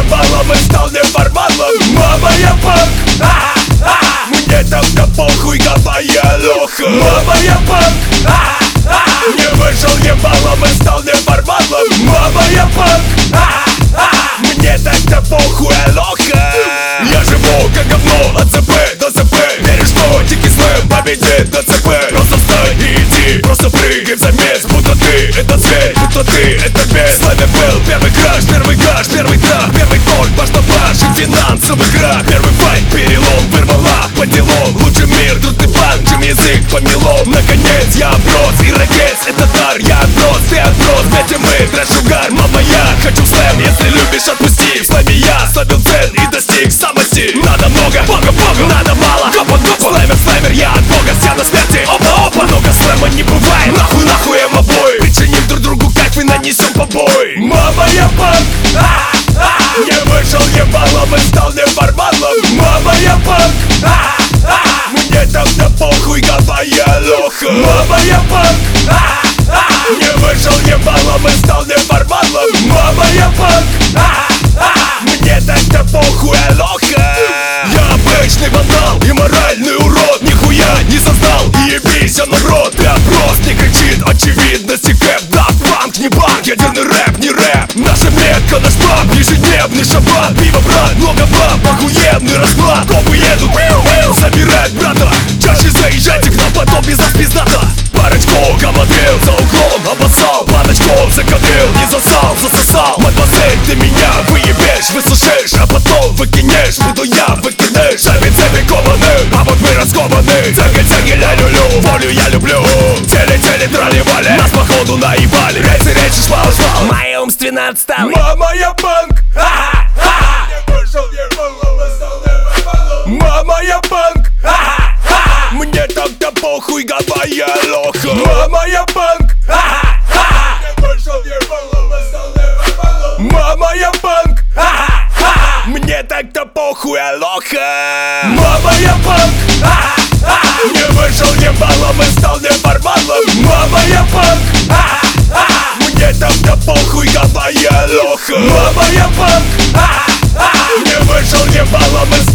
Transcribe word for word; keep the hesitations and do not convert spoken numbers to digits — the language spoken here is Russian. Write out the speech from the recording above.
ебалом и стал неформалом. Мама, я панк, мне тогда похуй, какая лоха. Мама, я панк, не вышел ебалом и стал неформалом. Мама, я панк, мне тогда похуй, лоха. Я живу как говно от ЦП до ЦП. Веришь, что дикий слэм победит на ЦП? Просто встань и иди, просто прыгай в замес. Будто ты это зверь, будто ты это бес. Славя был первый краш, первый гаш, первый трах, первый торг, баштабаш и финансовый крах. Первый файт, перелом, вырвала по делам. Лучший мир, тут ты пан, чем язык помело. Наконец я оброс, и ракет, это дар. Я отброс, ты отброс, для тьмы, трэш-угар. Мама, я хочу слэм, если любишь, отпусти. В слэме я ставил цель и достиг самости. Надо много, бога, бога, надо мало. Копа, копа, слэмер, слэмер, я от бога, вся на смерти. Опа, опа, много слэма не бывает. Нахуй, нахуй им обои. Причиним друг другу кайф и нанесем побой. Мама, я панк, не вышел ебалом и стал неформалом. Мама, я панк, мне тогда похуй, какая лоха. Мама, я панк, не вышел ебалом и стал неформалом. Мама, я панк, мне тогда похуй, лоха. Я обычный вандал и моральный урод. Нихуя не создал, и ебись, народ. Ты опрос не кричит очевидности кэп. Да, панк, не банк, ядерный рэп, не рэп. Наша метка, наш панк, ежедневный шаббат. Пиво, брат, много баб, охуенный расклад. Копы едут, забирать брата. Чаще заезжайте к нам, потом без нас пиздата. Парочку командил, за углом обоссал. Баночку закатил, не засал, засосал. Мадемуазель, ты меня выебешь, выслушаешь, а потом выкинешь. Буду я выкинешь, сами цепи кованы, а вот мы раскованы. Тяги-тяги, ля-лю-лю, волю я люблю. Теле-теле, трали-вали, нас походу наебали. Речи, речи, швал-швал, мои умственно отстали. Мама, я панк, не вышел ебалом и стал неформалом. Мама, я панк, мне тогда похуй, какая лоха. Мама, я панк, не вышел ебалом и стал неформалом. Мама, я панк, мне тогда похуй, лоха. Мама, я панк, не вышел ебалом и стал неформалом. Мама, я панк, мне тогда похуй, какая лоха. Мама, я панк, не вышел ебалом и